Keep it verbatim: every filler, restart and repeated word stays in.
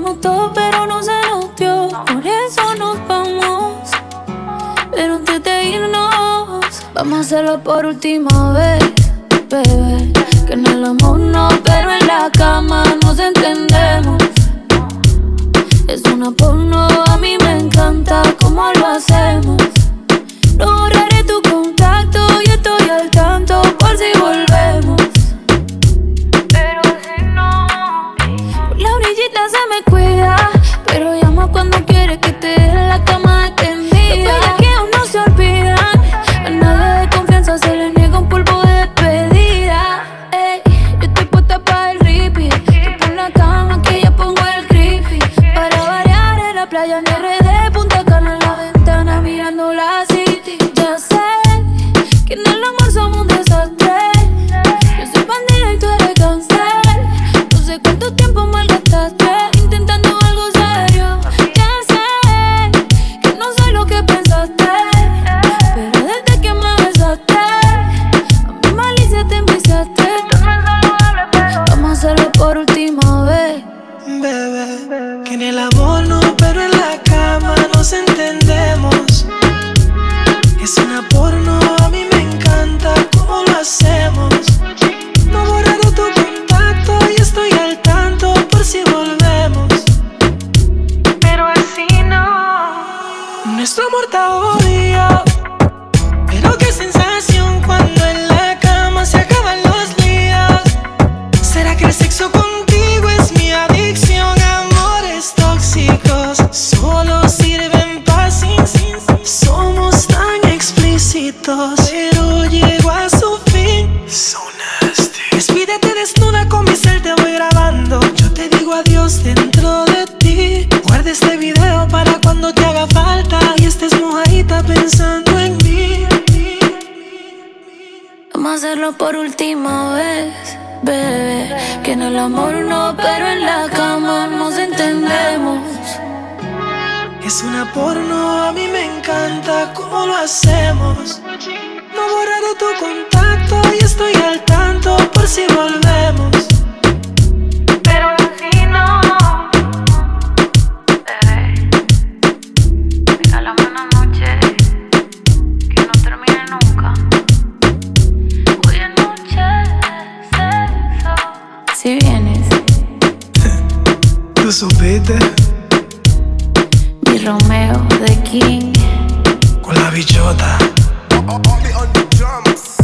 notó, pero no se nos dio. Por eso nos vamos. Pero antes de irnos, vamos a hacerlo por última vez, bebé. Que en el amor no, pero en la cama nos entendemos. Es una porno, a mí me encanta cómo lo hacemos. No borraré tu contacto y estoy al tanto por si volvemos. Pero si no, por la orillita se me cuida, pero llama cuando quiere que te deje en la cama extendida. Los bellaqueos no se olvidan, a nadie de confianza se le niega un polvo de despedida. Ey, yo estoy puesta para el repeat. Tú pon la cama que yo pongo el creepy. Para variar en la playa en R D, Punta Cana en la ventana mirando la city. Ya sé que en el amor somos un desastre. Yo soy bandida y tú eres cáncer. No sé cuánto tiempo malgastaste intentando algo serio. Ya sé que no soy lo que pensaste, pero desde que me besaste a mi malicia te enviciaste. Vamos a hacerlo por última vez, bebé. Que en el amor no, pero en la cama nos entendemos. Es una porno, a mí me encanta cómo lo hacemos. No borraré tu contacto y estoy al tanto por si volvemos. Pero así no. Nuestro amor está obvio, pero qué sensación cuando en la cama se acaban los líos. ¿Será que el sexo contigo es mi adicción? Amores tóxicos solo sirven para sin, sin, sin. Somos tan explícitos, pero llego a su fin. So nasty. Despídete desnuda con mi cel, te voy grabando. Yo te digo adiós dentro de ti. Guarda este video para cuando te haga falta y estés mojadita pensando en mí. vamos a hacerlo por última vez, bebé. Que en el amor no, pero en la cama nos entendemos. Es una porno, a mí me encanta cómo lo hacemos. No borraré tu contacto y estoy al tanto por si volvemos. Pero si no, bebé, regálame una noche que no termine nunca. Hoy es noche de sexo. Si vienes, ¿tú supiste? Mi Romeo de King Con la bichota. Only on the drums.